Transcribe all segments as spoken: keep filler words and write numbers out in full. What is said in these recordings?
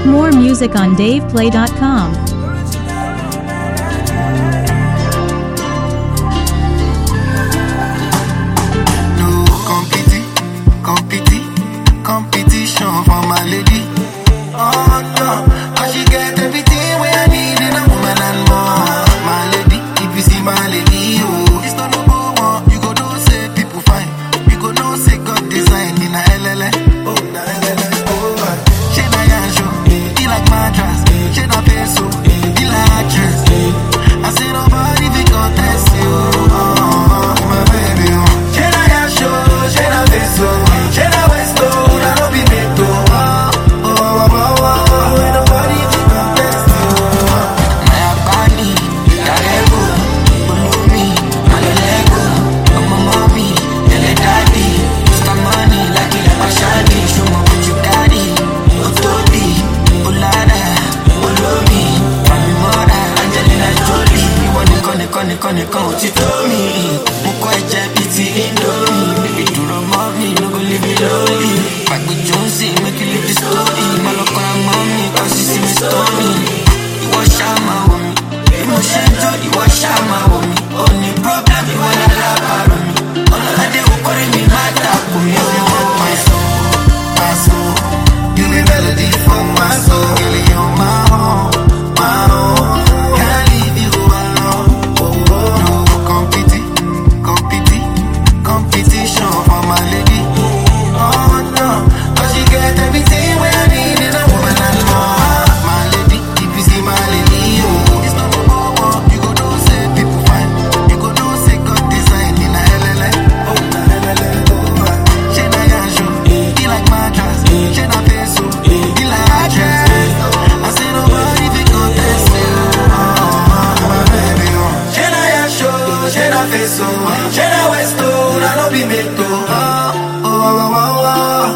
More music on dave play dot com. No competi, competi, competition for my lady. Oh no, cause she get everything where I need in a woman and more. My lady, if you see my lady, oh, it's not number one. You go know say people fine. You go know say God design in a L L A. Oh, na L L A. Oh, she na yanjo, he like mattress. She na peso, he like actress. I say nobody fi contest you. Oh, my baby, oh. She na yanjo, she na peso, she na westo, na no be meto. Oh, oh, oh, oh, oh, ain't nobody fi contest you. My body, Darego, Bulumi, Malolego, Mama mommy, Ele daddy, Mister Money, like it like shady. Show me what you got it, Otodi, Olada, Olomi, Mami Mora, Angelina Jolie. You want to connect, connect, connect, connect, you told me. Muko eche piti Indomie, baby do the mommy, no go leave me lonely. Back with Jonesy, make you leave the story. Maloko na mommy, cause you see me stormy. You want shama with me, you want shenjo, you want shama with me. Only problem, you want a love with me. All of the who calling me mad up with me. You want my soul, my soul. You be melody for my soul, girl, you're my home, my home. Can't leave you alone. Oh, oh. No competi, competi, competition for my lady. Oh no, cause she get everything where I need in a woman and more. My lady, if you see my lady, oh, it's not number one. You go know say people fine. You go know say God design in a L L A. Oh, na L L A. Oh, she na yanjo, he like mattress. She na peso, he like actress. I say nobody fi contest you. Oh, my baby, oh. She na yanjo, she na peso, she na westo, na no be meto. Oh, oh, oh, oh, oh.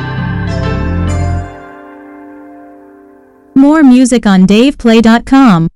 More music on dave play dot com.